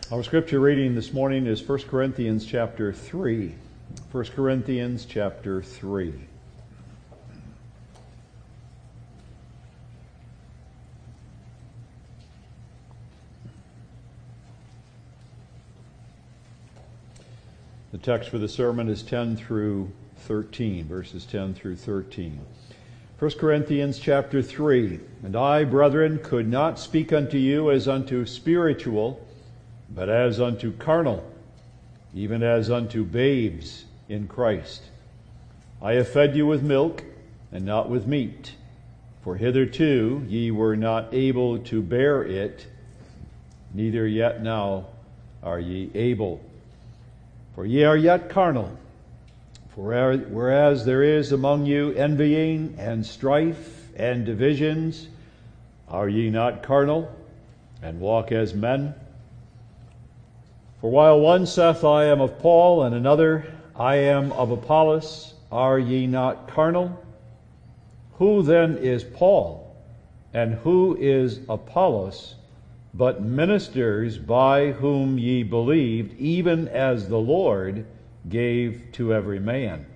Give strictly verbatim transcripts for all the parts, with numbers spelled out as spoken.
Our scripture reading this morning is First Corinthians chapter three. First Corinthians chapter three. The text for the sermon is ten through thirteen, verses ten through thirteen. First Corinthians chapter three. And I, brethren, could not speak unto you as unto spiritual, but as unto carnal, even as unto babes in Christ. I have fed you with milk, and not with meat, for hitherto ye were not able to bear it, neither yet now are ye able. For ye are yet carnal. For whereas there is among you envying and strife and divisions, are ye not carnal, and walk as men? For while one saith, I am of Paul, and another, I am of Apollos, are ye not carnal? Who then is Paul, and who is Apollos, but ministers by whom ye believed, even as the Lord gave to every man?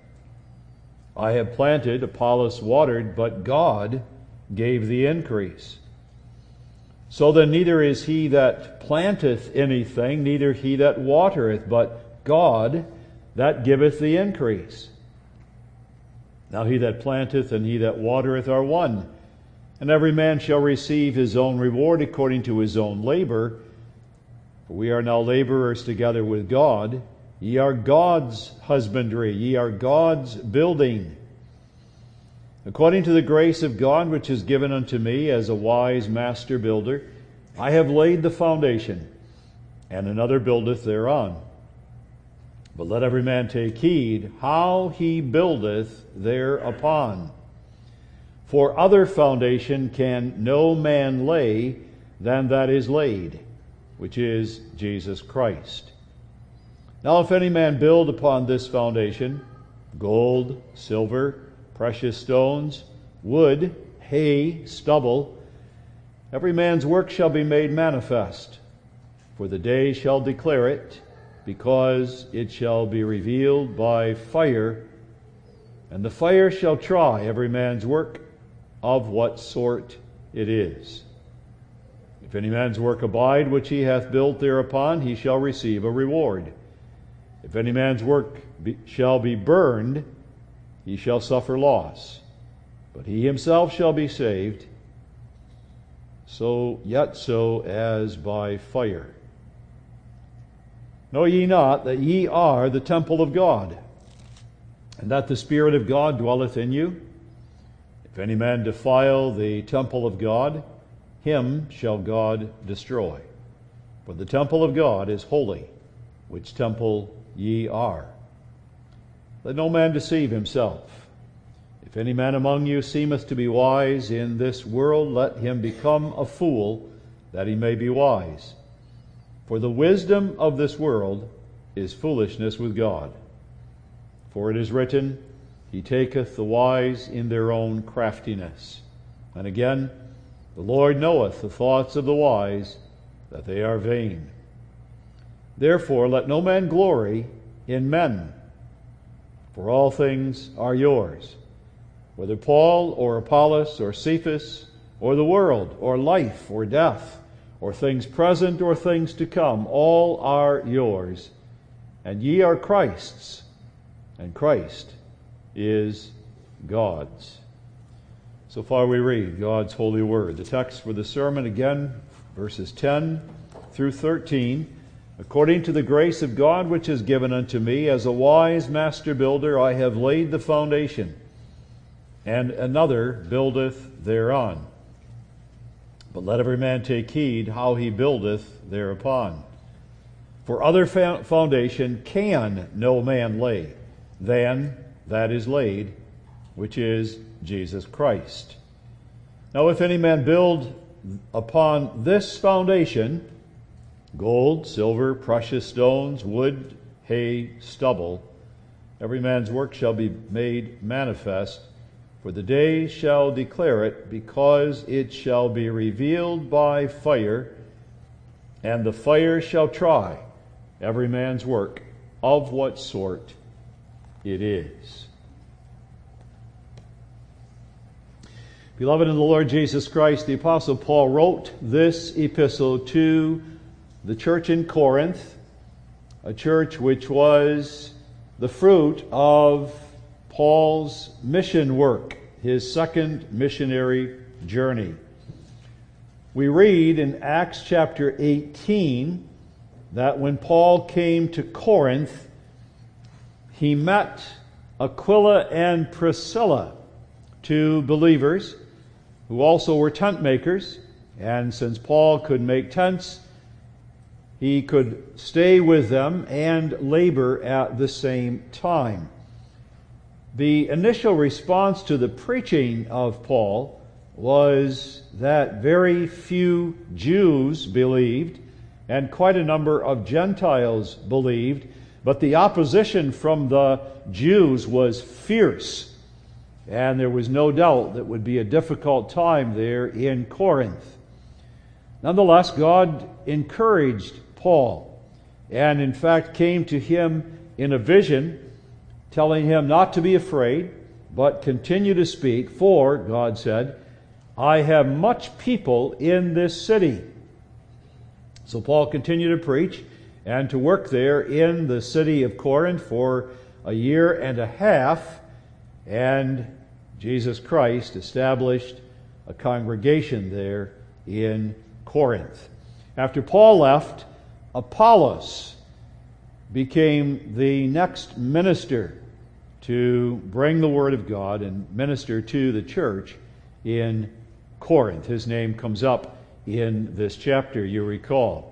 I have planted, Apollos watered, but God gave the increase. So then neither is he that planteth anything, neither he that watereth, but God that giveth the increase. Now he that planteth and he that watereth are one, and every man shall receive his own reward according to his own labor. For we are now laborers together with God. Ye are God's husbandry, ye are God's building. According to the grace of God which is given unto me as a wise master builder, I have laid the foundation, and another buildeth thereon. But let every man take heed how he buildeth thereupon. For other foundation can no man lay than that is laid, which is Jesus Christ. Now if any man build upon this foundation, gold, silver, precious stones, wood, hay, stubble, every man's work shall be made manifest, for the day shall declare it, because it shall be revealed by fire, and the fire shall try every man's work of what sort it is. If any man's work abide which he hath built thereupon, he shall receive a reward. If any man's work be, shall be burned, he shall suffer loss, but he himself shall be saved, so yet so as by fire. Know ye not that ye are the temple of God, and that the Spirit of God dwelleth in you? If any man defile the temple of God, him shall God destroy. For the temple of God is holy, which temple ye are. Let no man deceive himself. If any man among you seemeth to be wise in this world, let him become a fool, that he may be wise. For the wisdom of this world is foolishness with God. For it is written, He taketh the wise in their own craftiness. And again, the Lord knoweth the thoughts of the wise, that they are vain. Therefore let no man glory in men, for all things are yours, whether Paul or Apollos or Cephas or the world or life or death or things present or things to come, all are yours, and ye are Christ's, and Christ is God's. So far we read God's holy word. The text for the sermon, again, verses ten through thirteen. According to the grace of God which is given unto me, as a wise master builder, I have laid the foundation, and another buildeth thereon. But let every man take heed how he buildeth thereupon. For other foundation can no man lay than that is laid, which is Jesus Christ. Now if any man build upon this foundation, gold, silver, precious stones, wood, hay, stubble, every man's work shall be made manifest, for the day shall declare it, because it shall be revealed by fire, and the fire shall try every man's work, of what sort it is. Beloved in the Lord Jesus Christ, the Apostle Paul wrote this epistle to the church in Corinth, a church which was the fruit of Paul's mission work, his second missionary journey. We read in Acts chapter eighteen that when Paul came to Corinth, he met Aquila and Priscilla, two believers who also were tent makers, and since Paul could make tents, he could stay with them and labor at the same time. The initial response to the preaching of Paul was that very few Jews believed, and quite a number of Gentiles believed, but the opposition from the Jews was fierce, and there was no doubt that it would be a difficult time there in Corinth. Nonetheless, God encouraged Paul, and in fact came to him in a vision, telling him not to be afraid, but continue to speak, for, God said, I have much people in this city. So Paul continued to preach and to work there in the city of Corinth for a year and a half, and Jesus Christ established a congregation there in Corinth. After Paul left, Apollos became the next minister to bring the Word of God and minister to the church in Corinth. His name comes up in this chapter, you recall.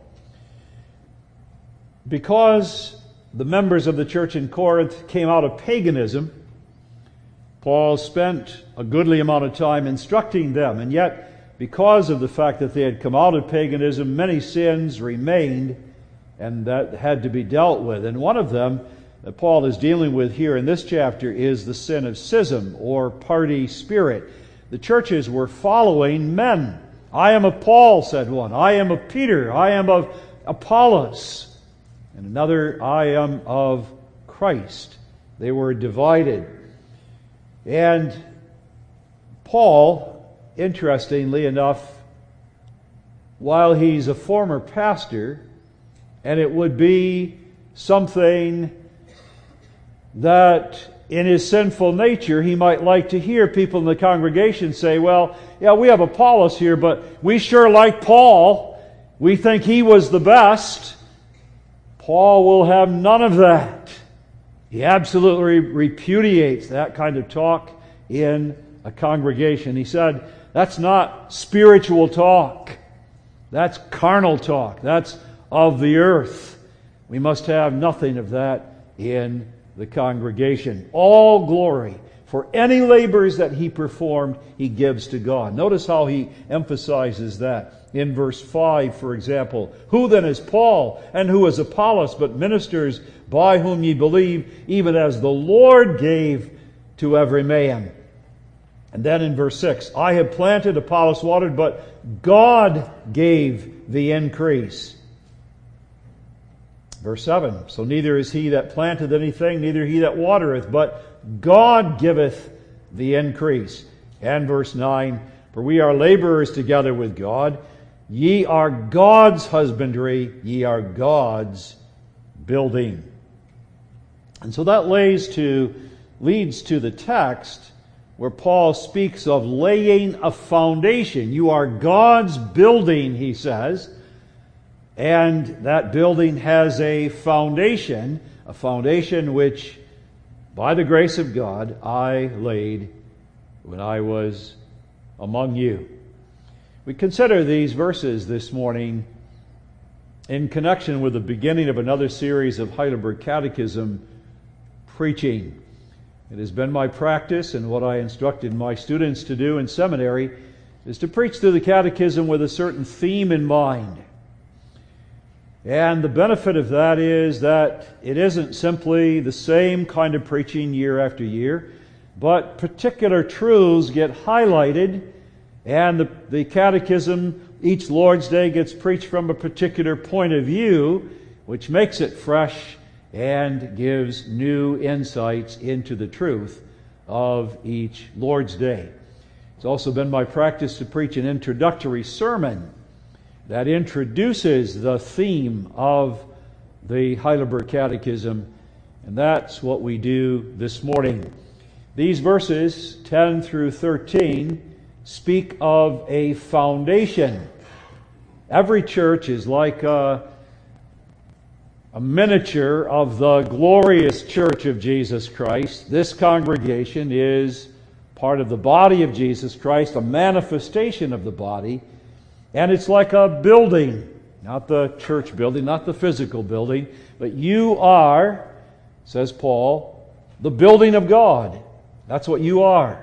Because the members of the church in Corinth came out of paganism, Paul spent a goodly amount of time instructing them, and yet because of the fact that they had come out of paganism, many sins remained, and that had to be dealt with. And one of them that Paul is dealing with here in this chapter is the sin of schism, or party spirit. The churches were following men. I am of Paul, said one. I am of Peter. I am of Apollos. And another, I am of Christ. They were divided. And Paul, interestingly enough, while he's a former pastor, and it would be something that in his sinful nature he might like to hear people in the congregation say, well, yeah, we have Apollos here, but we sure like Paul. We think he was the best. Paul will have none of that. He absolutely repudiates that kind of talk in a congregation. He said, that's not spiritual talk. That's carnal talk. That's of the earth. We must have nothing of that in the congregation. All glory for any labors that he performed, he gives to God. Notice how he emphasizes that. In verse five, for example, who then is Paul, and who is Apollos, but ministers by whom ye believe, even as the Lord gave to every man. And then in verse six, I have planted, Apollos watered, but God gave the increase. Verse seven, so neither is he that planteth anything, neither he that watereth, but God giveth the increase. And verse nine, for we are laborers together with God. Ye are God's husbandry, ye are God's building. And so that lays to, leads to the text where Paul speaks of laying a foundation. You are God's building, he says. And that building has a foundation, a foundation which, by the grace of God, I laid when I was among you. We consider these verses this morning in connection with the beginning of another series of Heidelberg Catechism preaching. It has been my practice, and what I instructed my students to do in seminary, is to preach through the Catechism with a certain theme in mind. And the benefit of that is that it isn't simply the same kind of preaching year after year, but particular truths get highlighted, and the, the Catechism each Lord's Day gets preached from a particular point of view, which makes it fresh and gives new insights into the truth of each Lord's Day. It's also been my practice to preach an introductory sermon that introduces the theme of the Heidelberg Catechism, and that's what we do this morning. These verses, ten through thirteen, speak of a foundation. Every church is like a, a miniature of the glorious church of Jesus Christ. This congregation is part of the body of Jesus Christ, a manifestation of the body, and it's like a building, not the church building, not the physical building, but you are, says Paul, the building of God. That's what you are.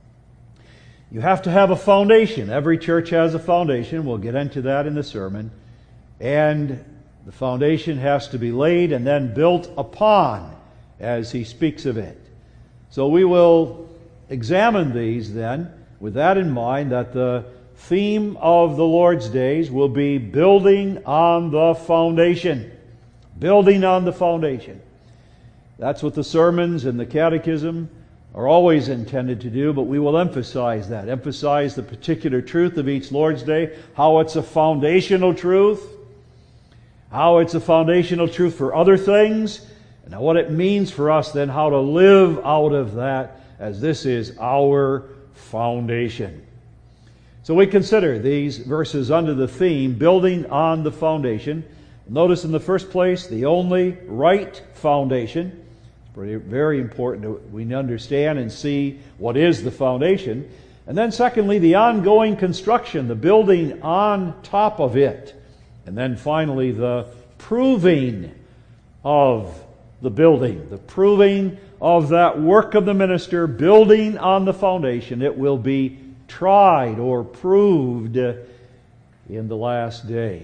You have to have a foundation. Every church has a foundation. We'll get into that in the sermon. And the foundation has to be laid and then built upon as he speaks of it. So we will examine these then with that in mind, that the theme of the Lord's days will be building on the foundation. Building on the foundation. That's what the sermons and the catechism are always intended to do, but we will emphasize that. Emphasize the particular truth of each Lord's Day, how it's a foundational truth, how it's a foundational truth for other things, and what it means for us then how to live out of that, as this is our foundation. So we consider these verses under the theme, building on the foundation. Notice in the first place, the only right foundation. Pretty, very important that we understand and see what is the foundation. And then secondly, the ongoing construction, the building on top of it. And then finally, the proving of the building, the proving of that work of the minister, building on the foundation. It will be tried or proved in the last day.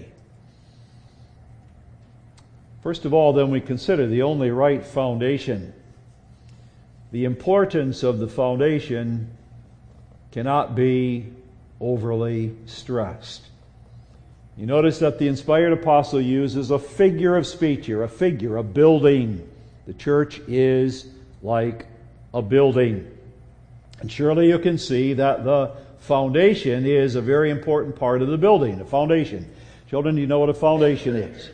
First of all, then, we consider the only right foundation. The importance of the foundation cannot be overly stressed. You notice that the inspired apostle uses a figure of speech here, a figure, a building. The church is like a building. And surely you can see that the foundation is a very important part of the building, a foundation. Children, do you know what a foundation is?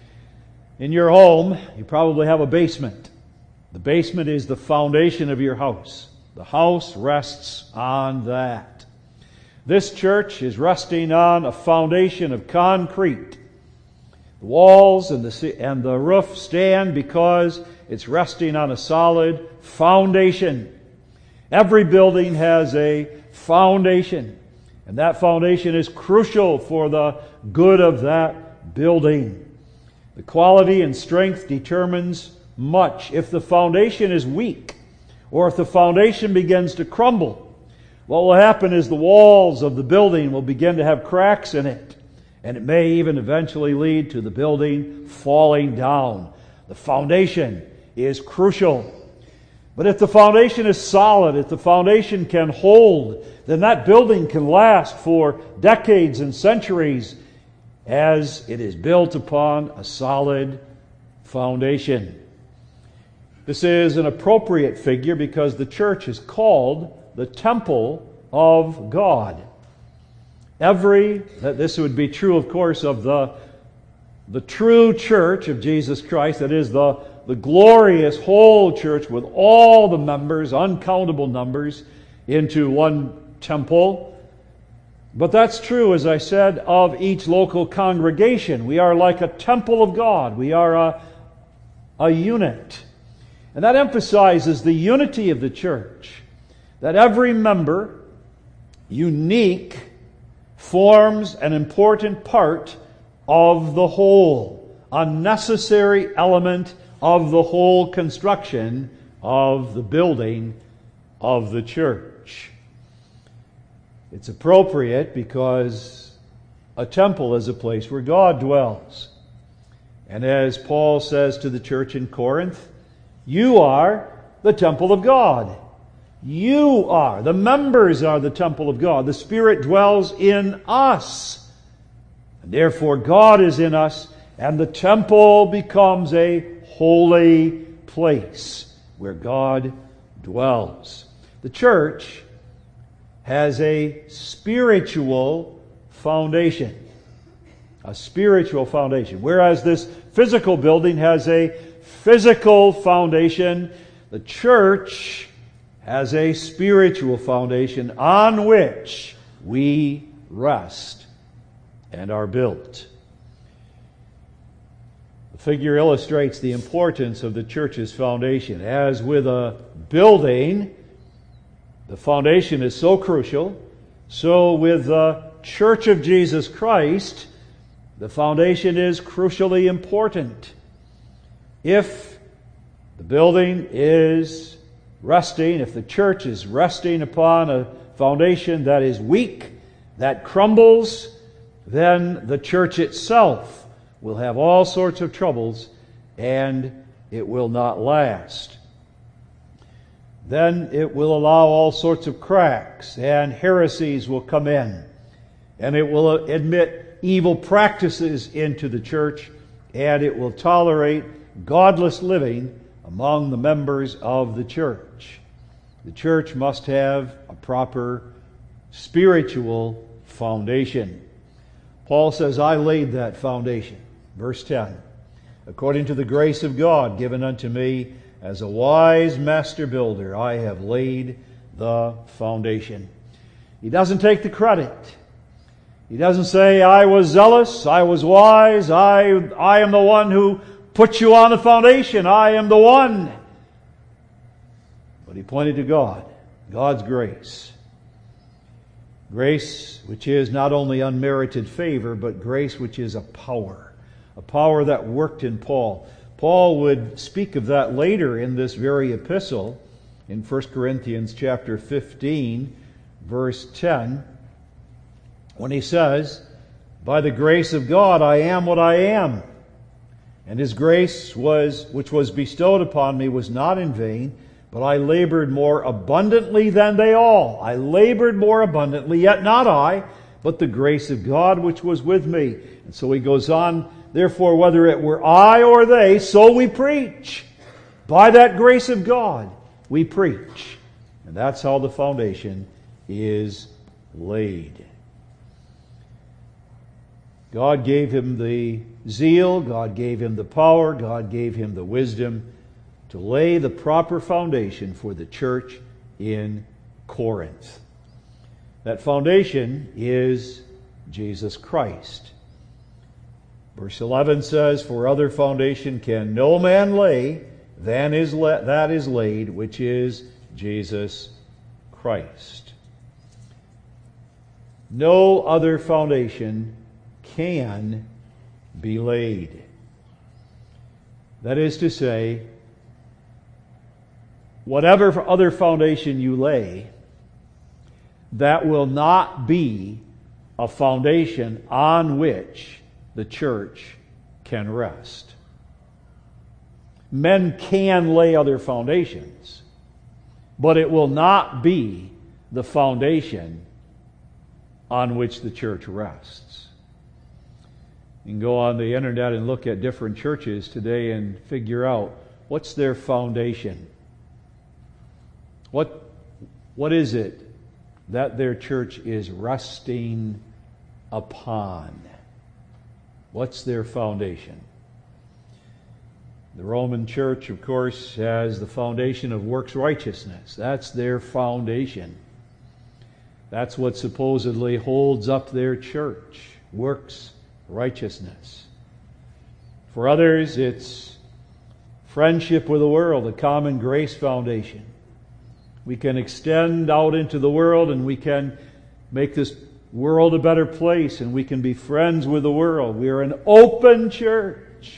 In your home, you probably have a basement. The basement is the foundation of your house. The house rests on that. This church is resting on a foundation of concrete. The walls and the, and the roof stand because it's resting on a solid foundation. Every building has a foundation, and that foundation is crucial for the good of that building. The quality and strength determines much. If the foundation is weak, or if the foundation begins to crumble, what will happen is the walls of the building will begin to have cracks in it, and it may even eventually lead to the building falling down. The foundation is crucial. But if the foundation is solid, if the foundation can hold, then that building can last for decades and centuries, as it is built upon a solid foundation. This is an appropriate figure because the church is called the temple of God. Every, that this would be true, of course, of the, the true church of Jesus Christ, that is the, the glorious whole church with all the members, uncountable numbers, into one temple. But that's true, as I said, of each local congregation. We are like a temple of God. We are a, a unit. And that emphasizes the unity of the church. That every member, unique, forms an important part of the whole. A necessary element of the whole construction of the building of the church. It's appropriate because a temple is a place where God dwells. And as Paul says to the church in Corinth, you are the temple of God. You are. The members are the temple of God. The Spirit dwells in us And therefore God is in us, and the temple becomes a holy place where God dwells. The church has a spiritual foundation. A spiritual foundation. Whereas this physical building has a physical foundation, the church has a spiritual foundation on which we rest and are built. The figure illustrates the importance of the church's foundation. As with a building, the foundation is so crucial, so with the Church of Jesus Christ, the foundation is crucially important. If the building is resting, if the church is resting upon a foundation that is weak, that crumbles, then the church itself will have all sorts of troubles and it will not last. Then it will allow all sorts of cracks and heresies will come in, and it will admit evil practices into the church, and it will tolerate godless living among the members of the church. The church must have a proper spiritual foundation. Paul says, I laid that foundation. Verse ten, according to the grace of God given unto me as a wise master builder, I have laid the foundation. He doesn't take the credit. He doesn't say, I was zealous, I was wise, I, I am the one who put you on the foundation, I am the one. But he pointed to God, God's grace. Grace which is not only unmerited favor, but grace which is a power. A power that worked in Paul. Paul would speak of that later in this very epistle, in First Corinthians chapter fifteen, verse ten, when he says, by the grace of God I am what I am. And His grace was, which was bestowed upon me was not in vain, but I labored more abundantly than they all. I labored more abundantly, yet not I, but the grace of God which was with me. And so he goes on, therefore whether it were I or they, so we preach. By that grace of God, we preach. And that's how the foundation is laid. God gave him the zeal, God gave him the power, God gave him the wisdom to lay the proper foundation for the church in Corinth. That foundation is Jesus Christ. Verse eleven says, for other foundation can no man lay than is la- that is laid, which is Jesus Christ. No other foundation can be laid. That is to say, whatever other foundation you lay, that will not be a foundation on which the church can rest. Men can lay other foundations, but it will not be the foundation on which the church rests. You can go on the internet and look at different churches today and figure out what's their foundation. What, what is it that their church is resting upon? What's their foundation? The Roman Church, of course, has the foundation of works righteousness. That's their foundation. That's what supposedly holds up their church. Works righteousness. For others, it's friendship with the world, a common grace foundation. We can extend out into the world and we can make this world a better place and we can be friends with the world. We are an open church.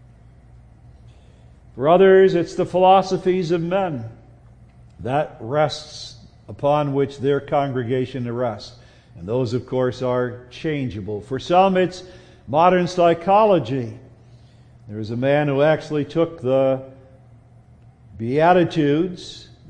For others, it's the philosophies of men that rests upon which their congregation rests. And those, of course, are changeable. For some, it's modern psychology. There was a man who actually took the Beatitudes, the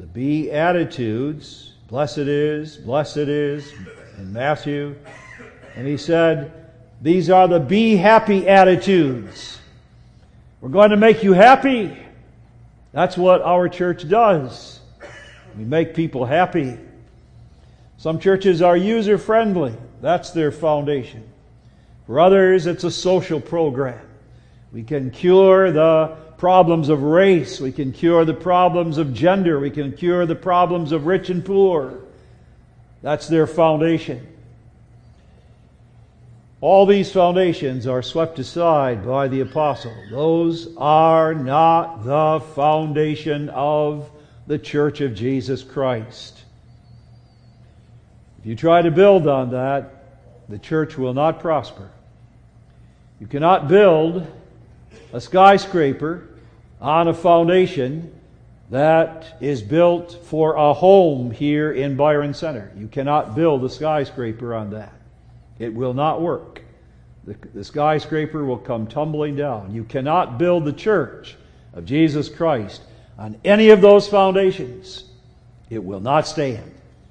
Beatitudes, blessed is, blessed is, in Matthew, and he said, These are the be happy attitudes. We're going to make you happy. That's what our church does. We make people happy. Some churches are user-friendly. That's their foundation. For others, it's a social program. We can cure the problems of race. We can cure the problems of gender. We can cure the problems of rich and poor. That's their foundation. All these foundations are swept aside by the apostle. Those are not the foundation of the Church of Jesus Christ. If you try to build on that, the church will not prosper. You cannot build a skyscraper on a foundation that is built for a home here in Byron Center. You cannot build a skyscraper on that. It will not work. The, the skyscraper will come tumbling down. You cannot build the church of Jesus Christ on any of those foundations. It will not stand.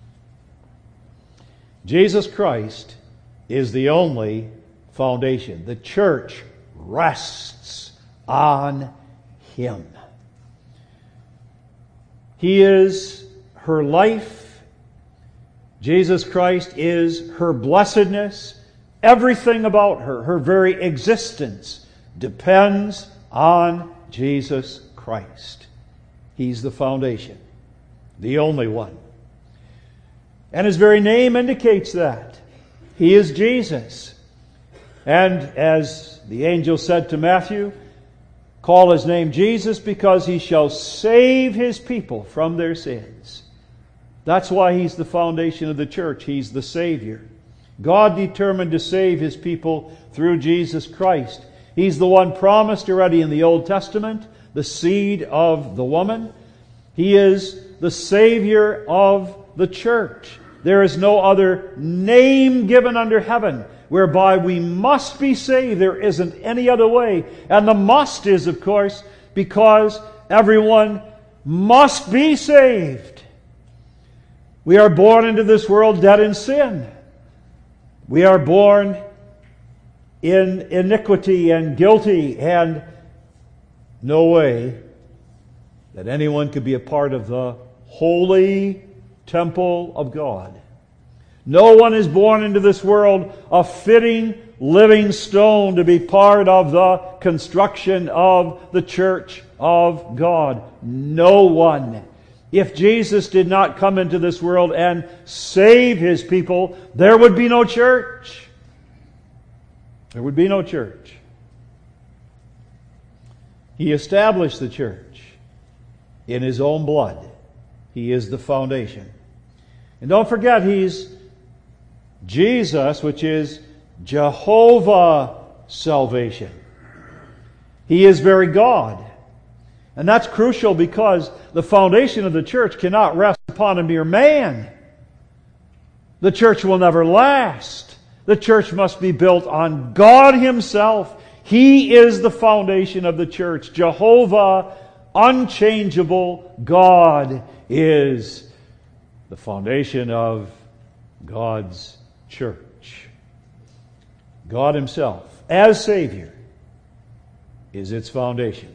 Jesus Christ is the only foundation. The church rests on Him. He is her life. Jesus Christ is her blessedness. Everything about her, her very existence, depends on Jesus Christ. He's the foundation, the only one. And His very name indicates that. He is Jesus. And as the angel said to Matthew, call His name Jesus because He shall save His people from their sins. That's why He's the foundation of the church. He's the Savior. God determined to save His people through Jesus Christ. He's the one promised already in the Old Testament, the seed of the woman. He is the Savior of the church. There is no other name given under heaven whereby we must be saved. There isn't any other way. And the must is, of course, because everyone must be saved. We are born into this world dead in sin. We are born in iniquity and guilty, and no way that anyone could be a part of the holy temple of God. No one is born into this world a fitting, living stone to be part of the construction of the church of God. No one. If Jesus did not come into this world and save His people, there would be no church. There would be no church. He established the church in His own blood. He is the foundation. And don't forget, He's Jesus, which is Jehovah salvation. He is very God. And that's crucial because the foundation of the church cannot rest upon a mere man. The church will never last. The church must be built on God Himself. He is the foundation of the church. Jehovah, unchangeable God, is the foundation of God's church. God Himself, as Savior, is its foundation.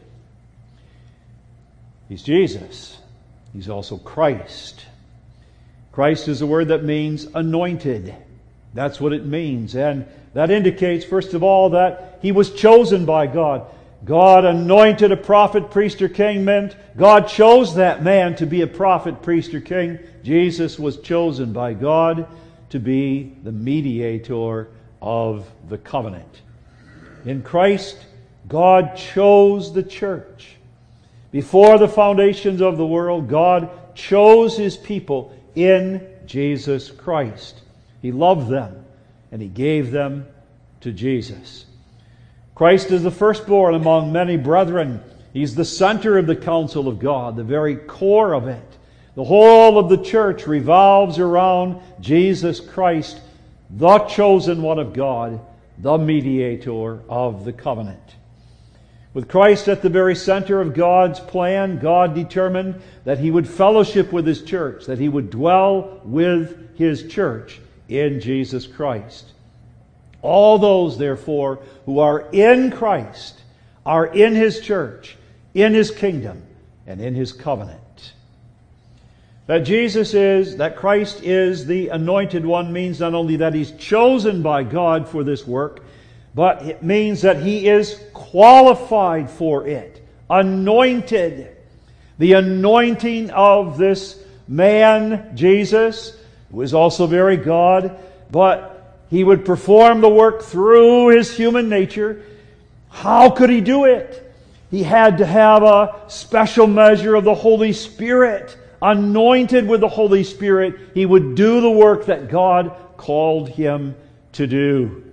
He's Jesus. He's also Christ. Christ is a word that means anointed. That's what it means. And that indicates, first of all, that He was chosen by God. God anointed a prophet, priest, or king meant God chose that man to be a prophet, priest, or king. Jesus was chosen by God to be the mediator of the covenant. In Christ, God chose the church. Before the foundations of the world, God chose His people in Jesus Christ. He loved them, and He gave them to Jesus. Christ is the firstborn among many brethren. He's the center of the counsel of God, the very core of it. The whole of the church revolves around Jesus Christ, the chosen one of God, the mediator of the covenant. With Christ at the very center of God's plan, God determined that He would fellowship with His church, that He would dwell with His church in Jesus Christ. All those, therefore, who are in Christ are in His church, in His kingdom, and in His covenant. That Jesus is, that Christ is the Anointed One means not only that He's chosen by God for this work, but it means that He is qualified for it, anointed. The anointing of this man, Jesus, who is also very God, but He would perform the work through His human nature. How could He do it? He had to have a special measure of the Holy Spirit. Anointed with the Holy Spirit, He would do the work that God called Him to do.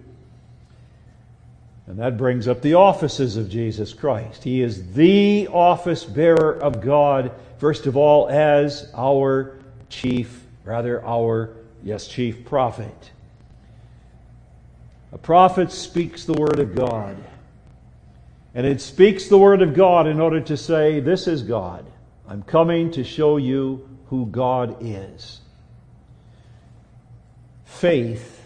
And that brings up the offices of Jesus Christ. He is the office bearer of God, first of all, as our chief, rather our, yes, chief prophet. A prophet speaks the Word of God. And it speaks the Word of God in order to say, this is God. I'm coming to show you who God is. Faith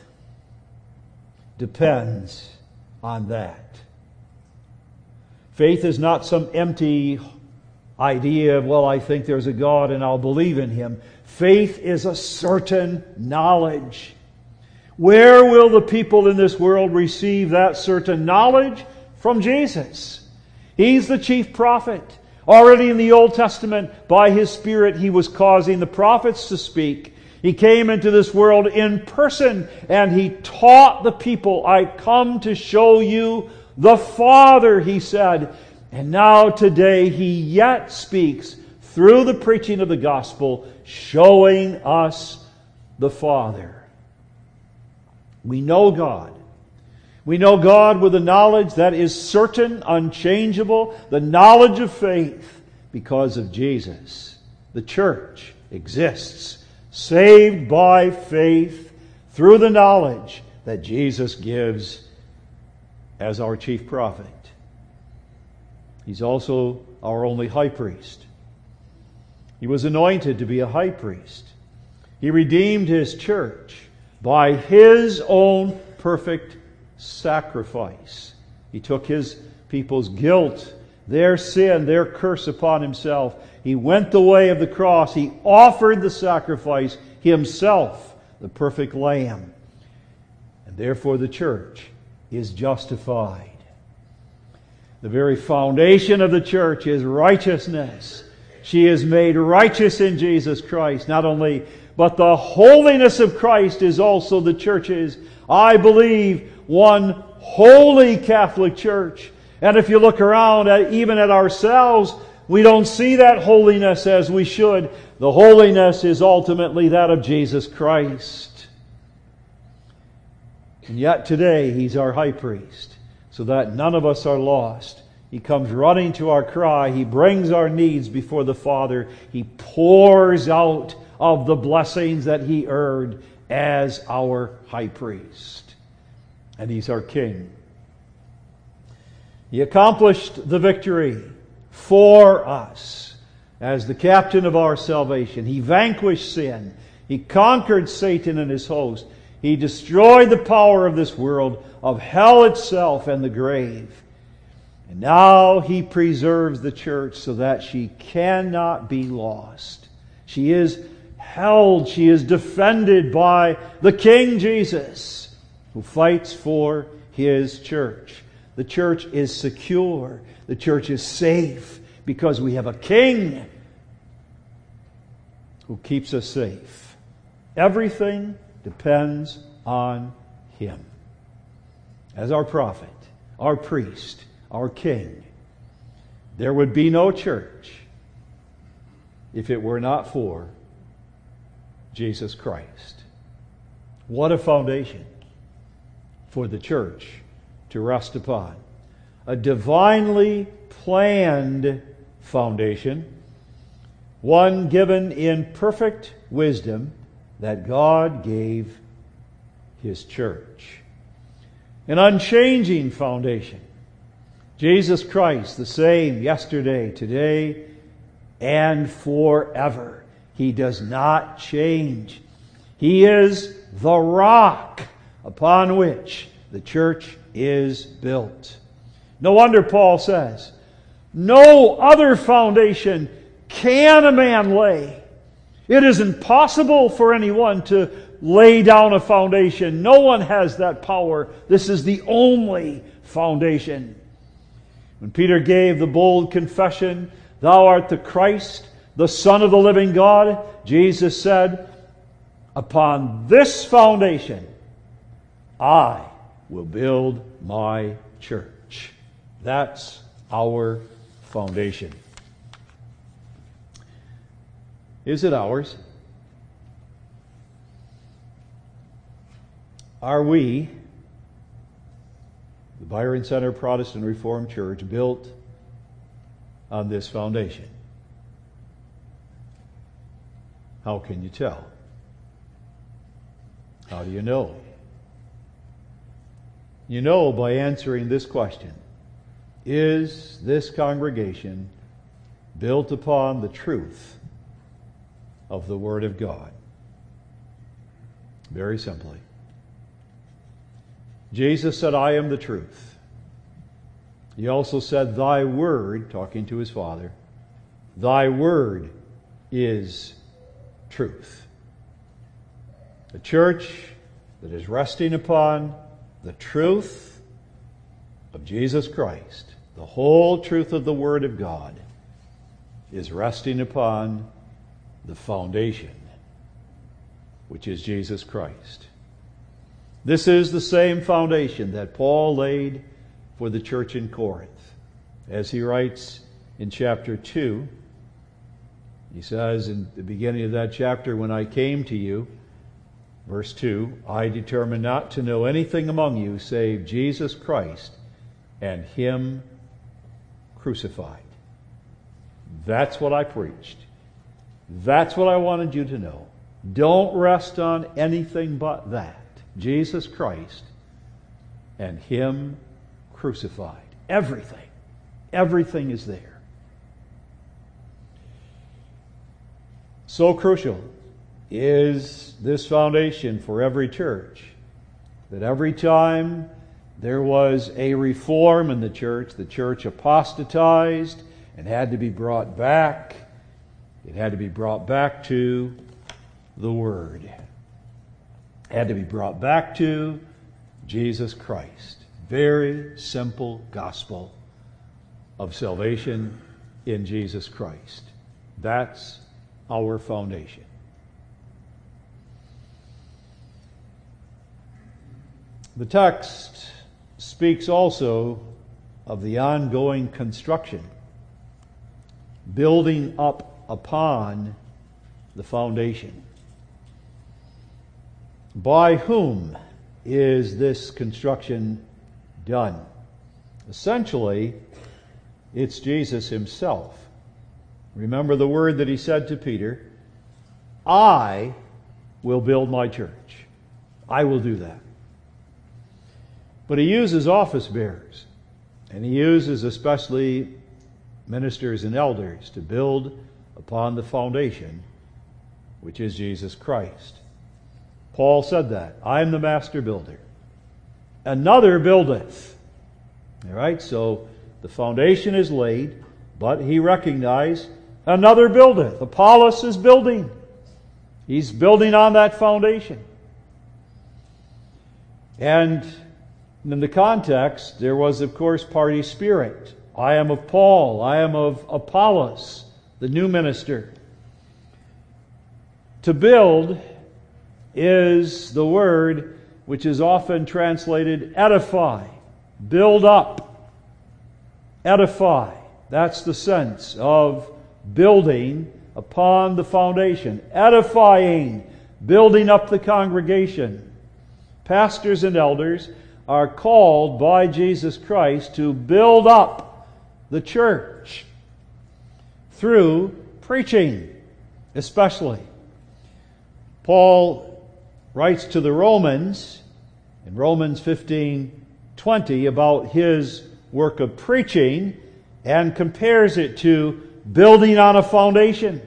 depends on that. Faith is not some empty idea of, well, I think there's a God and I'll believe in Him. Faith is a certain knowledge. Where will the people in this world receive that certain knowledge? From Jesus. He's the chief prophet. Already in the Old Testament, by His Spirit, He was causing the prophets to speak. He came into this world in person and He taught the people, I come to show you the Father, He said. And now today He yet speaks through the preaching of the gospel, showing us the Father. We know God. We know God with a knowledge that is certain, unchangeable, the knowledge of faith because of Jesus. The church exists, saved by faith through the knowledge that Jesus gives as our chief prophet. He's also our only high priest. He was anointed to be a high priest. He redeemed His church by His own perfect sacrifice. He took His people's guilt, their sin, their curse upon Himself. He went the way of the cross. He offered the sacrifice Himself, the perfect Lamb. And therefore the church is justified. The very foundation of the church is righteousness. She is made righteous in Jesus Christ. Not only, but the holiness of Christ is also the church's, I believe, one holy Catholic Church. And if you look around, at, even at ourselves, we don't see that holiness as we should. The holiness is ultimately that of Jesus Christ. And yet today, He's our high priest, so that none of us are lost. He comes running to our cry. He brings our needs before the Father. He pours out of the blessings that He earned as our high priest. And He's our King. He accomplished the victory for us as the captain of our salvation. He vanquished sin. He conquered Satan and his host. He destroyed the power of this world, of hell itself and the grave. And now He preserves the church so that she cannot be lost. She is held, she is defended by the King Jesus, who fights for His church. The church is secure. The church is safe because we have a King who keeps us safe. Everything depends on Him. As our prophet, our priest, our King, there would be no church if it were not for Jesus Christ. What a foundation for the church to rest upon. A divinely planned foundation, one given in perfect wisdom that God gave His church. An unchanging foundation. Jesus Christ, the same yesterday, today, and forever. He does not change. He is the rock upon which the church is built. No wonder Paul says, no other foundation can a man lay. It is impossible for anyone to lay down a foundation. No one has that power. This is the only foundation. When Peter gave the bold confession, "Thou art the Christ, the Son of the living God," Jesus said, "Upon this foundation I will build my church." That's our foundation. Is it ours? Are we, the Byron Center Protestant Reformed Church, built on this foundation? How can you tell? How do you know? You know by answering this question: is this congregation built upon the truth of the Word of God? Very simply. Jesus said, "I am the truth." He also said, "Thy word," talking to his Father, "Thy word is truth." A church that is resting upon the truth of Jesus Christ, the whole truth of the Word of God, is resting upon the foundation, which is Jesus Christ. This is the same foundation that Paul laid for the church in Corinth. As he writes in chapter two, he says in the beginning of that chapter, "When I came to you," verse two, "I determined not to know anything among you save Jesus Christ and Him crucified." That's what I preached. That's what I wanted you to know. Don't rest on anything but that. Jesus Christ and Him crucified. Everything. Everything is there. So crucial is this foundation for every church that every time there was a reform in the church, the church apostatized and had to be brought back. It had to be brought back to the Word. It had to be brought back to Jesus Christ. Very simple gospel of salvation in Jesus Christ. That's our foundation. The text speaks also of the ongoing construction, building up upon the foundation. By whom is this construction done? Essentially, it's Jesus Himself. Remember the word that He said to Peter, "I will build my church." I will do that. But He uses office bearers, and He uses especially ministers and elders to build upon the foundation, which is Jesus Christ. Paul said that. "I am the master builder. Another buildeth." All right, so the foundation is laid, but he recognized another buildeth. Apollos is building. He's building on that foundation. And in the context, there was, of course, party spirit. I am of Paul. I am of Apollos, the new minister. To build is the word which is often translated edify. Build up. Edify. That's the sense of building upon the foundation. Edifying. Building up the congregation. Pastors and elders are called by Jesus Christ to build up the church through preaching, especially. Paul writes to the Romans in Romans fifteen twenty about his work of preaching and compares it to building on a foundation.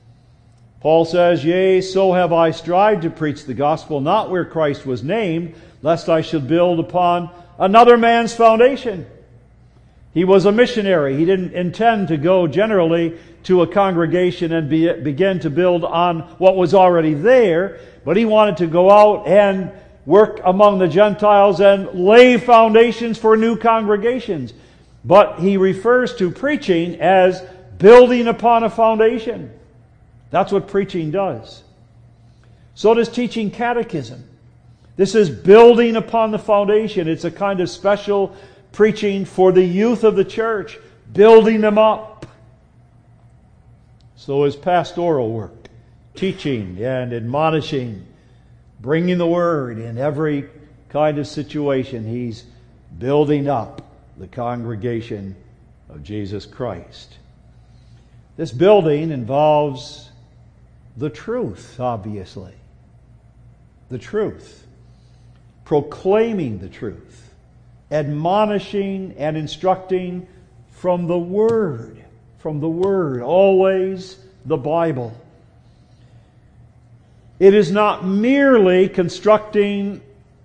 Paul says, "Yea, so have I strived to preach the gospel, not where Christ was named, lest I should build upon another man's foundation. He was a missionary. He didn't intend to go generally to a congregation and be, begin to build on what was already there, but he wanted to go out and work among the Gentiles and lay foundations for new congregations. But he refers to preaching as building upon a foundation. That's what preaching does. So does teaching catechism. This is building upon the foundation. It's a kind of special preaching for the youth of the church, building them up. So is pastoral work, teaching and admonishing, bringing the Word in every kind of situation. He's building up the congregation of Jesus Christ. This building involves the truth, obviously. The truth. Proclaiming the truth. Admonishing and instructing from the Word. From the Word. Always the Bible. It is not merely constructing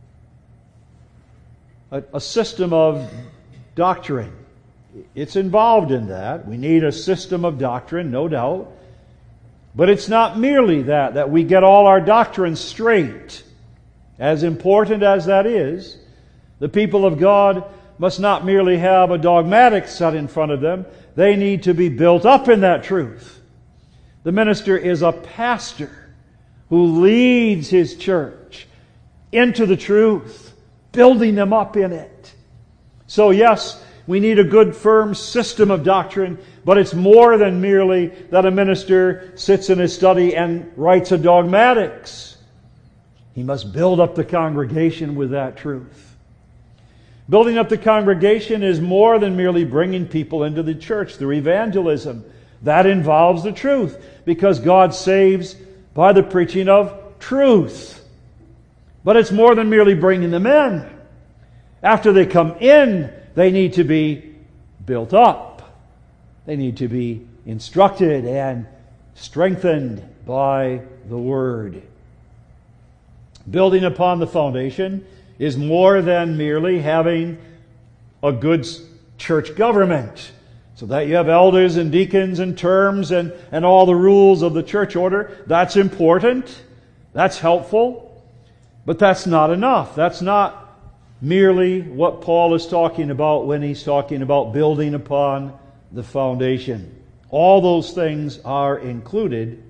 a, a system of doctrine. It's involved in that. We need a system of doctrine, no doubt. But it's not merely that, that we get all our doctrine straight. As important as that is, the people of God must not merely have a dogmatic set in front of them. They need to be built up in that truth. The minister is a pastor who leads his church into the truth, building them up in it. So yes, we need a good, firm system of doctrine, but it's more than merely that a minister sits in his study and writes a dogmatics. He must build up the congregation with that truth. Building up the congregation is more than merely bringing people into the church through evangelism. That involves the truth, because God saves by the preaching of truth. But it's more than merely bringing them in. After they come in, they need to be built up. They need to be instructed and strengthened by the Word. Building upon the foundation is more than merely having a good church government, so that you have elders and deacons and terms and, and all the rules of the church order. That's important. That's helpful. But that's not enough. That's not merely what Paul is talking about when he's talking about building upon the foundation. All those things are included.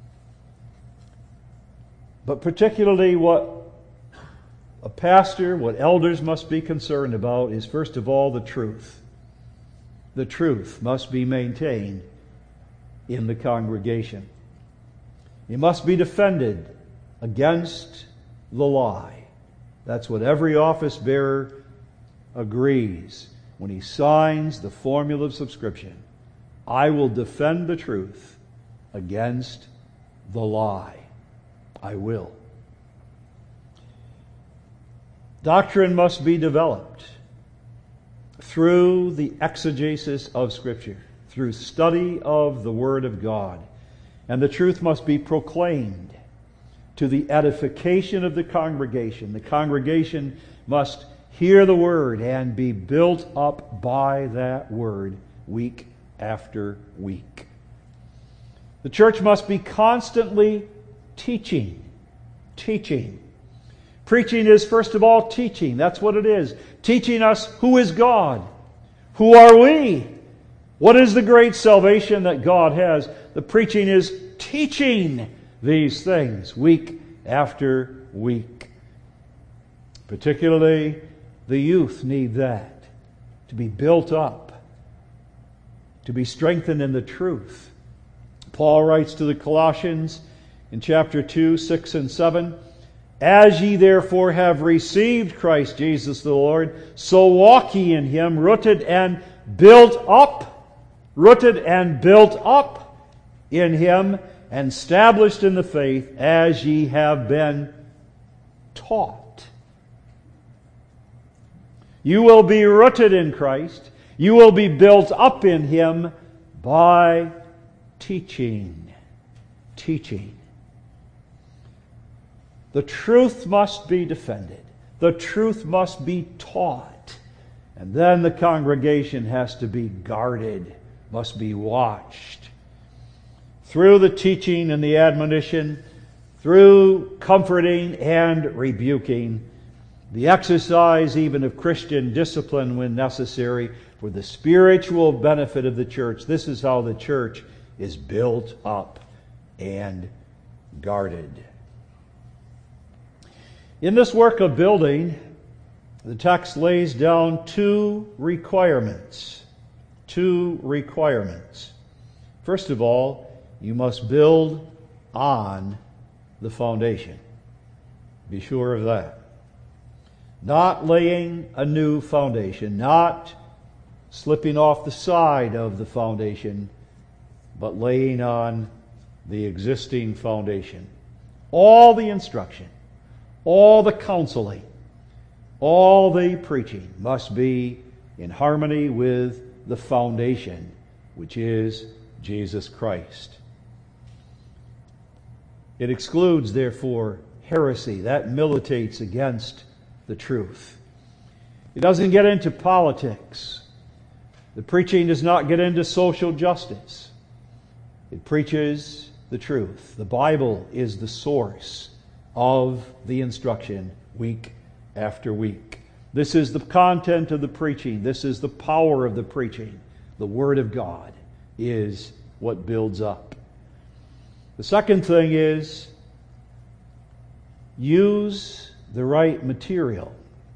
But particularly what a pastor, what elders must be concerned about is, first of all, the truth. The truth must be maintained in the congregation. It must be defended against the lie. That's what every office bearer agrees when he signs the formula of subscription. I will defend the truth against the lie. I will. Doctrine must be developed through the exegesis of Scripture, through study of the Word of God. And the truth must be proclaimed to the edification of the congregation. The congregation must hear the Word and be built up by that Word week after week. The church must be constantly teaching. Teaching. Preaching is, first of all, teaching. That's what it is. Teaching us who is God. Who are we? What is the great salvation that God has? The preaching is teaching these things week after week. Particularly, the youth need that. To be built up. To be strengthened in the truth. Paul writes to the Colossians in chapter two, six and seven, As ye therefore have received Christ Jesus the Lord, so walk ye in Him, rooted and built up, rooted and built up in Him, and established in the faith as ye have been taught. You will be rooted in Christ. You will be built up in Him by teaching. Teaching. The truth must be defended. The truth must be taught. And then the congregation has to be guarded, must be watched. Through the teaching and the admonition, through comforting and rebuking, the exercise even of Christian discipline when necessary for the spiritual benefit of the church. This is how the church is built up and guarded. In this work of building, the text lays down two requirements. Two requirements. First of all, you must build on the foundation. Be sure of that. Not laying a new foundation, not slipping off the side of the foundation, but laying on the existing foundation. All the instruction, all the counseling, all the preaching must be in harmony with the foundation, which is Jesus Christ. It excludes, therefore, heresy. That militates against the truth. It doesn't get into politics. The preaching does not get into social justice. It preaches the truth. The Bible is the source of the instruction week after week. This is the content of the preaching. This is the power of the preaching. The Word of God is what builds up. The second thing is use the right material.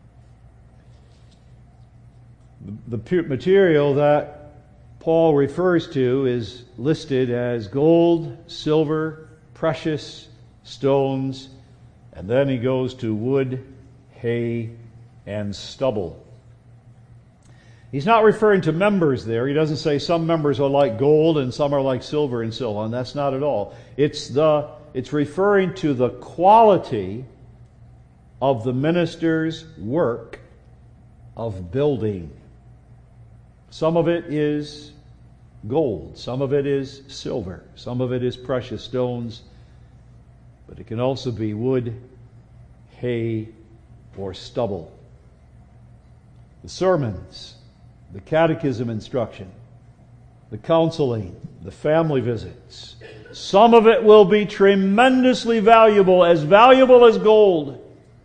The material that Paul refers to is listed as gold, silver, precious stones, and then he goes to wood, hay, and stubble. He's not referring to members there. He doesn't say some members are like gold and some are like silver and so on. That's not at all. It's the it's referring to the quality of the minister's work of building. Some of it is gold, some of it is silver, some of it is precious stones, but it can also be wood, hay, or stubble. The sermons, the catechism instruction, the counseling, the family visits, some of it will be tremendously valuable, as valuable as gold.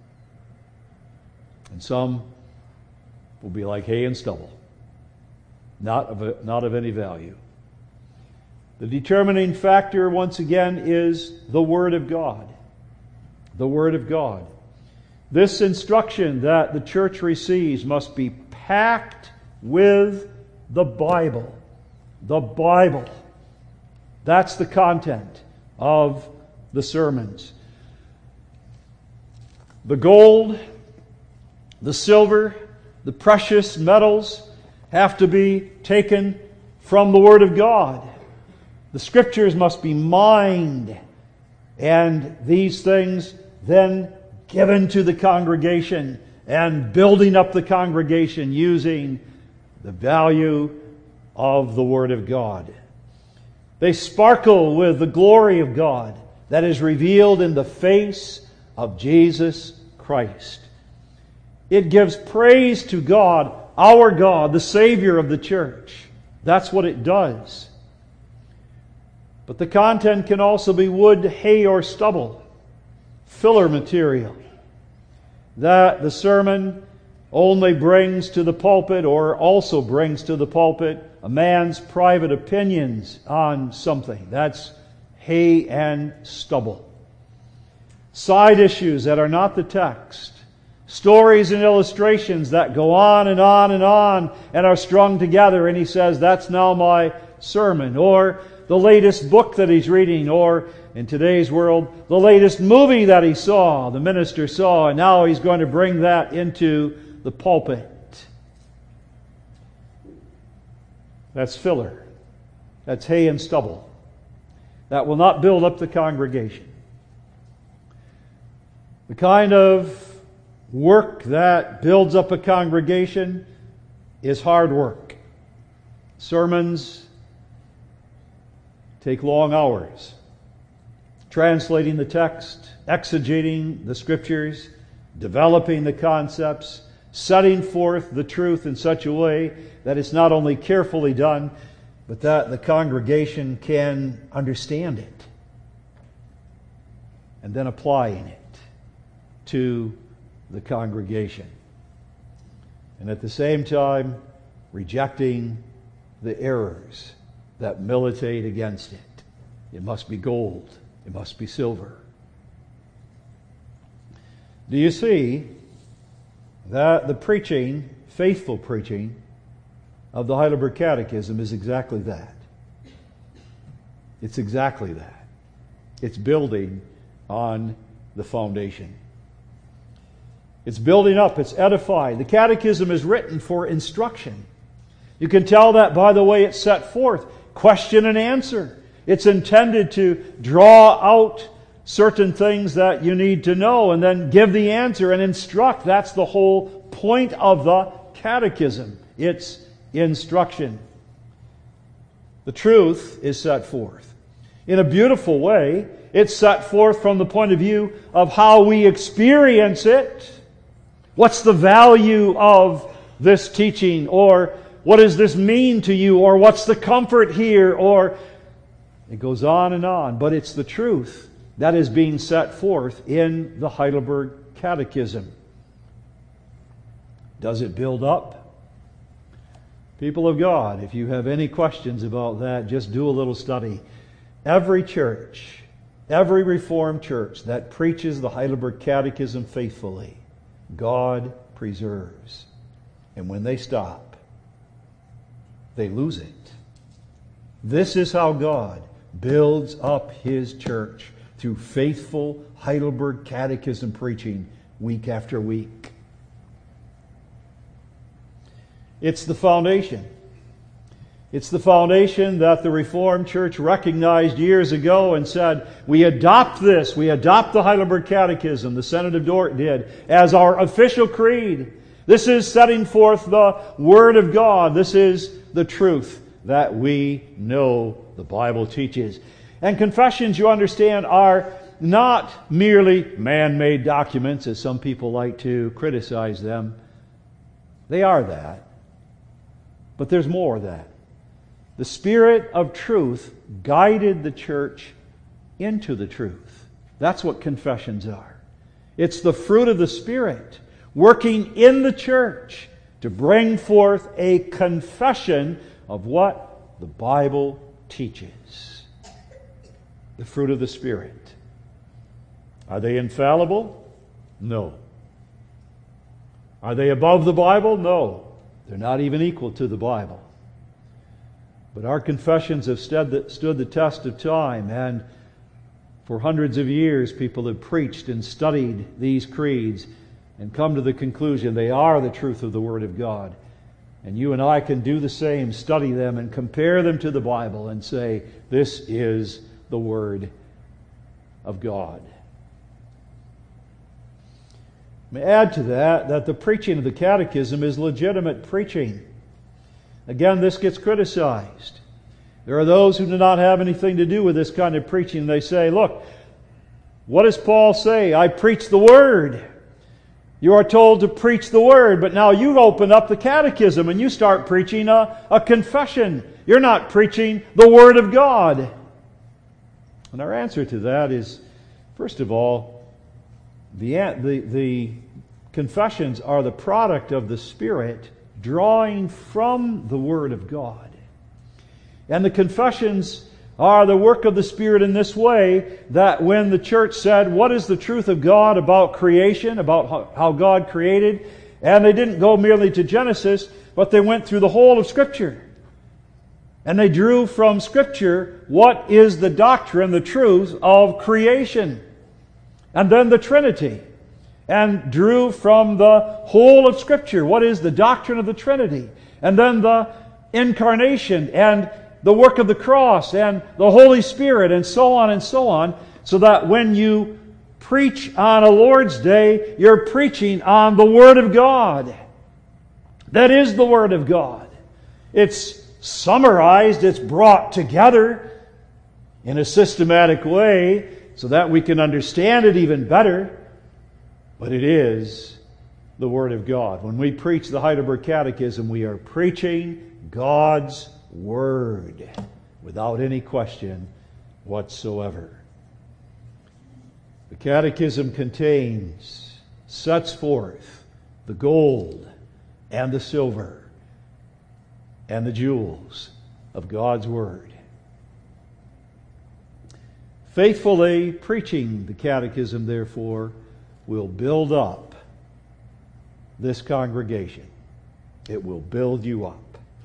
And some will be like hay and stubble, not of, not of any value. The determining factor, once again, is the Word of God. The Word of God. This instruction that the church receives must be packed with the Bible. The Bible. That's the content of the sermons. The gold, the silver, the precious metals have to be taken from the Word of God. The Scriptures must be mined, and these things then given to the congregation and building up the congregation using the value of the Word of God. They sparkle with the glory of God that is revealed in the face of Jesus Christ. It gives praise to God, our God, the Savior of the church. That's what it does. But the content can also be wood, hay, or stubble, filler material that the sermon only brings to the pulpit, or also brings to the pulpit a man's private opinions on something. That's hay and stubble. Side issues that are not the text. Stories and illustrations that go on and on and on and are strung together, and he says, that's now my sermon. Or the latest book that he's reading, or in today's world, the latest movie that he saw, the minister saw, and now he's going to bring that into the pulpit. That's filler. That's hay and stubble. That will not build up the congregation. The kind of work that builds up a congregation is hard work. Sermons take long hours. Translating the text, exegeting the Scriptures, developing the concepts, setting forth the truth in such a way that it's not only carefully done, but that the congregation can understand it, and then applying it to the congregation. And at the same time, rejecting the errors that militate against it. It must be gold. It must be silver. Do you see that the preaching, faithful preaching, of the Heidelberg Catechism is exactly that? It's exactly that. It's building on the foundation. It's building up, it's edifying. The Catechism is written for instruction. You can tell that by the way it's set forth. Question and answer. It's intended to draw out certain things that you need to know and then give the answer and instruct. That's the whole point of the Catechism. It's instruction. The truth is set forth in a beautiful way. It's set forth from the point of view of how we experience it. What's the value of this teaching? Or what does this mean to you? Or what's the comfort here? Or it goes on and on. But it's the truth that is being set forth in the Heidelberg Catechism. Does it build up? People of God, if you have any questions about that, just do a little study. Every church, every Reformed church that preaches the Heidelberg Catechism faithfully, God preserves. And when they stop, they lose it. This is how God builds up His church, through faithful Heidelberg Catechism preaching week after week. It's the foundation. It's the foundation that the Reformed Church recognized years ago and said, we adopt this, we adopt the Heidelberg Catechism, the Synod of Dort did, as our official creed. This is setting forth the Word of God. This is the truth that we know the Bible teaches. And confessions, you understand, are not merely man-made documents, as some people like to criticize them. They are that. But there's more of that. The Spirit of truth guided the church into the truth. That's what confessions are. It's the fruit of the Spirit working in the church to bring forth a confession of what the Bible teaches. The fruit of the Spirit. Are they infallible? No. Are they above the Bible? No. They're not even equal to the Bible. But our confessions have stood the, stood the test of time, and for hundreds of years people have preached and studied these creeds and come to the conclusion they are the truth of the Word of God. And you and I can do the same, study them and compare them to the Bible and say, this is the Word of God. May I add to that that the preaching of the Catechism is legitimate preaching. Again, this gets criticized. There are those who do not have anything to do with this kind of preaching. They say, look, what does Paul say? I preach the Word. You are told to preach the Word, but now you open up the Catechism and you start preaching a, a confession. You're not preaching the Word of God. And our answer to that is, first of all, the, the, the confessions are the product of the Spirit drawing from the Word of God. And the confessions are the work of the Spirit in this way, that when the church said, what is the truth of God about creation, about how God created? And they didn't go merely to Genesis, but they went through the whole of Scripture. And they drew from Scripture what is the doctrine, the truth of creation. And then the Trinity. And drew from the whole of Scripture what is the doctrine of the Trinity. And then the incarnation and the work of the cross and the Holy Spirit and so on and so on. So that when you preach on a Lord's Day, you're preaching on the Word of God. That is the Word of God. It's summarized, it's brought together in a systematic way so that we can understand it even better. but it is the Word of God. When we preach the Heidelberg Catechism, we are preaching God's Word without any question whatsoever. The Catechism contains, sets forth the gold and the silver and the jewels of God's Word. Faithfully preaching the Catechism, therefore, will build up this congregation. It will build you up.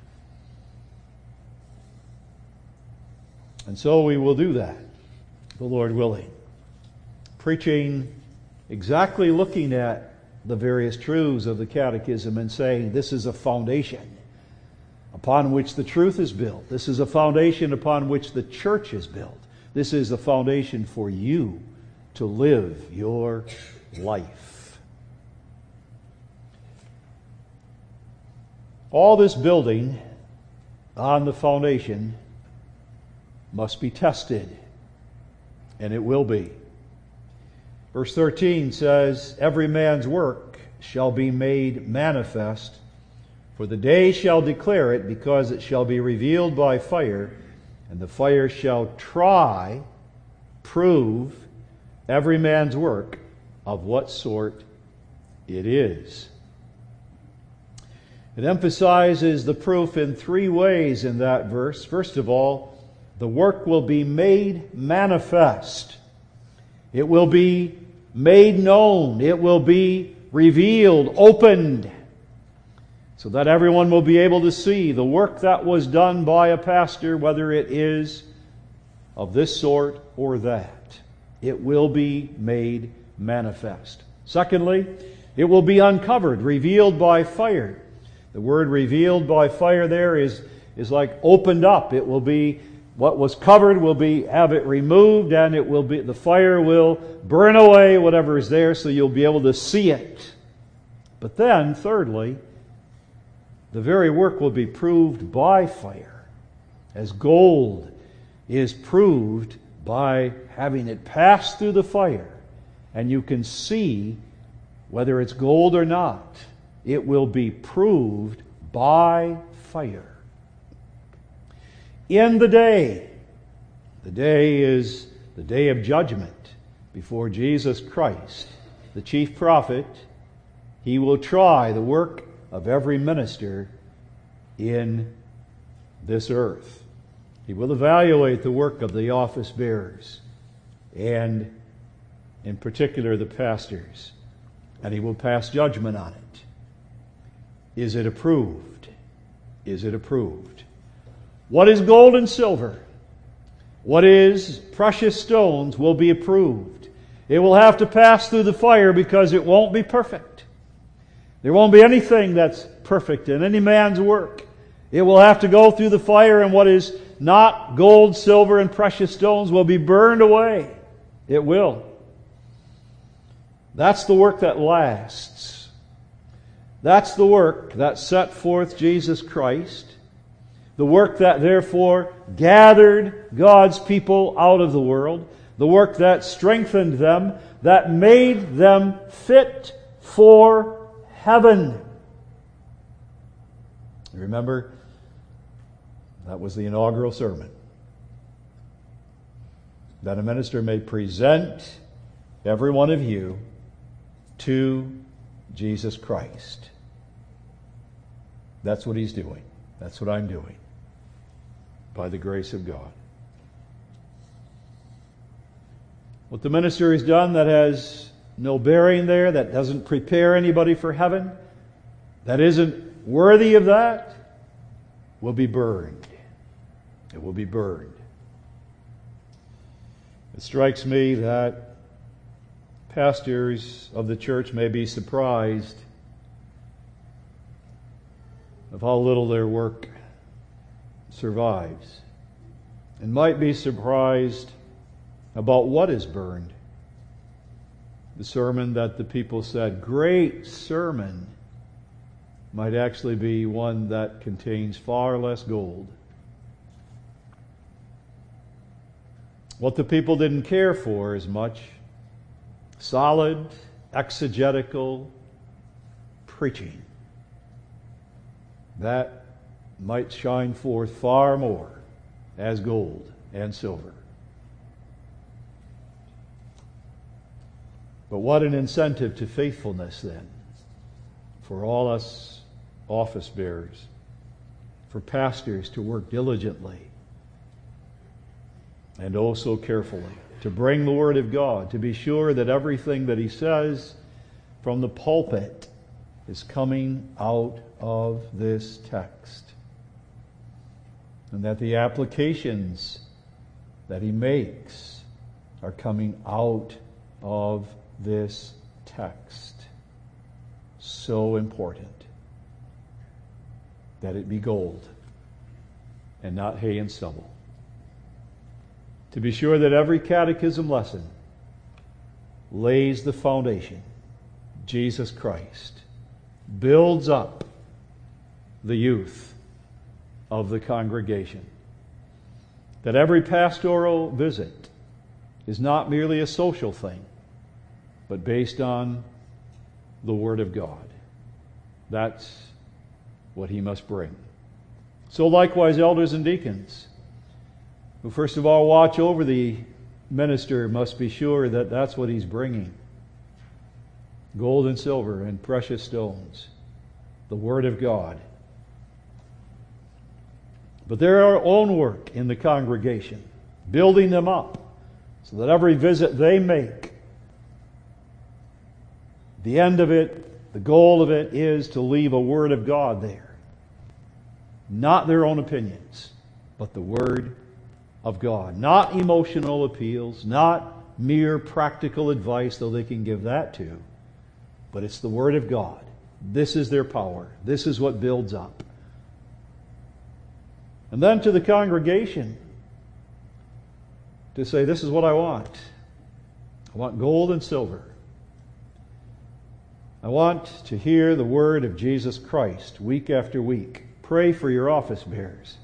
And so we will do that, the Lord willing. Preaching exactly looking at the various truths of the Catechism and saying this is a foundation upon which the truth is built. This is a foundation upon which the church is built. This is a foundation for you to live your life. All this building on the foundation must be tested, and it will be. Verse thirteen says, "Every man's work shall be made manifest, for the day shall declare it, because it shall be revealed by fire, and the fire shall try, prove, every man's work of what sort it is." It emphasizes the proof in three ways in that verse. First of all, the work will be made manifest. It will be made known. It will be revealed, opened, so that everyone will be able to see the work that was done by a pastor, whether it is of this sort or that. It will be made manifest. Secondly, it will be uncovered, revealed by fire. The word revealed by fire there is, is like opened up. It will be, what was covered will be, have it removed, and it will be, the fire will burn away whatever is there, so you'll be able to see it. But then, thirdly, the very work will be proved by fire, as gold is proved by having it pass through the fire, and you can see whether it's gold or not. It will be proved by fire. In the day, the day is the day of judgment before Jesus Christ, the chief prophet. He will try the work of every minister in this earth. He will evaluate the work of the office bearers, and in particular the pastors, and he will pass judgment on it. Is it approved? Is it approved? What is gold and silver? What is precious stones will be approved. It will have to pass through the fire because it won't be perfect. There won't be anything that's perfect in any man's work. It will have to go through the fire, and what is not gold, silver, and precious stones will be burned away. It will. That's the work that lasts. That's the work that set forth Jesus Christ. The work that therefore gathered God's people out of the world. The work that strengthened them, that made them fit for heaven. Remember, that was the inaugural sermon. That a minister may present every one of you to Jesus Christ. That's what he's doing. That's what I'm doing. By the grace of God. What the minister has done that has no bearing there, that doesn't prepare anybody for heaven, that isn't worthy of that, will be burned. It will be burned. It strikes me that pastors of the church may be surprised of how little their work survives, and might be surprised about what is burned. The sermon that the people said, "Great sermon," might actually be one that contains far less gold. What the people didn't care for as much, solid exegetical preaching that might shine forth far more as gold and silver. But what an incentive to faithfulness then for all us office bearers, for pastors to work diligently and oh so carefully to bring the Word of God, to be sure that everything that he says from the pulpit is coming out of this text, and that the applications that he makes are coming out of this text. So important that it be gold and not hay and stubble. To be sure that every catechism lesson lays the foundation, Jesus Christ, builds up the youth of the congregation. That every pastoral visit is not merely a social thing, but based on the Word of God. That's what he must bring. So likewise, elders and deacons, who first of all watch over the minister, must be sure that that's what he's bringing. Gold and silver and precious stones, the Word of God. But their own work in the congregation, building them up, so that every visit they make, the end of it, the goal of it is to leave a Word of God there. Not their own opinions, but the Word of God. Not emotional appeals, not mere practical advice, though they can give that too. But it's the Word of God. This is their power. This is what builds up. And then to the congregation, to say, this is what I want. I want gold and silver. I want to hear the word of Jesus Christ week after week. Pray for your office bearers.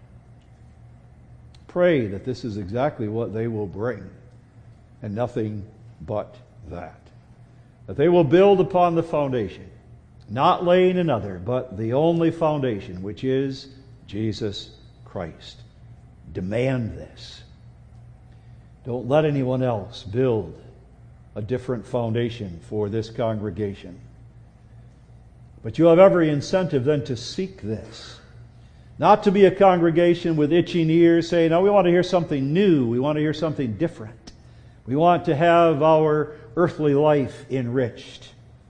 Pray that this is exactly what they will bring, and nothing but that. That they will build upon the foundation, not laying another, but the only foundation, which is Jesus Christ. Demand this. Don't let anyone else build a different foundation for this congregation. But you have every incentive then to seek this. Not to be a congregation with itching ears saying, no, we want to hear something new. We want to hear something different. We want to have our earthly life enriched.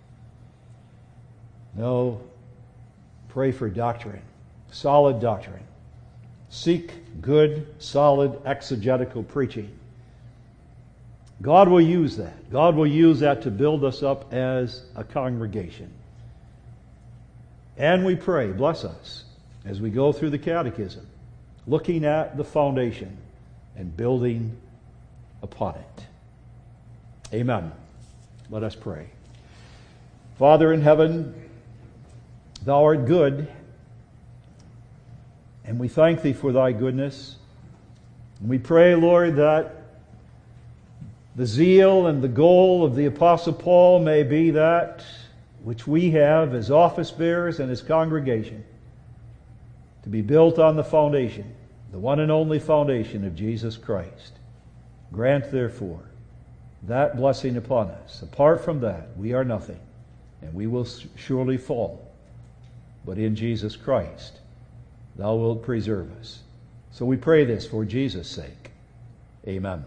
No, pray for doctrine, solid doctrine. Seek good, solid, exegetical preaching. God will use that. God will use that to build us up as a congregation. And we pray, bless us, as we go through the catechism, looking at the foundation and building upon it. Amen. Let us pray. Father in heaven, Thou art good, and we thank Thee for Thy goodness. And we pray, Lord, that the zeal and the goal of the Apostle Paul may be that which we have as office bearers and as congregation, to be built on the foundation, the one and only foundation of Jesus Christ. Grant, therefore, that blessing upon us. Apart from that, we are nothing, and we will surely fall. But in Jesus Christ, Thou wilt preserve us. So we pray this for Jesus' sake. Amen.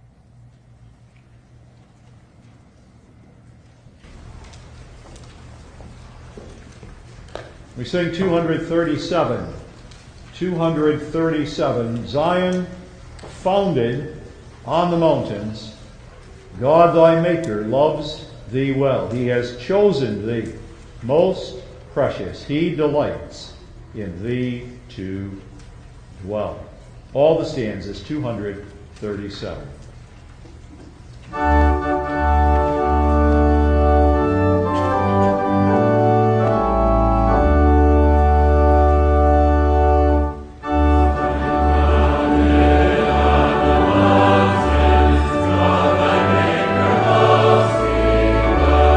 We sing two thirty-seven. two thirty-seven. Zion, founded on the mountains, God thy Maker loves thee well. He has chosen thee most precious. He delights in thee to dwell. All the stanzas, two thirty-seven. Well.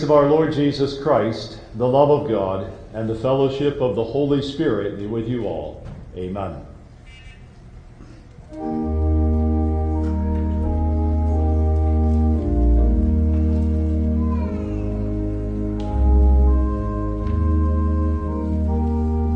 of our Lord Jesus Christ, the love of God, and the fellowship of the Holy Spirit be with you all. Amen.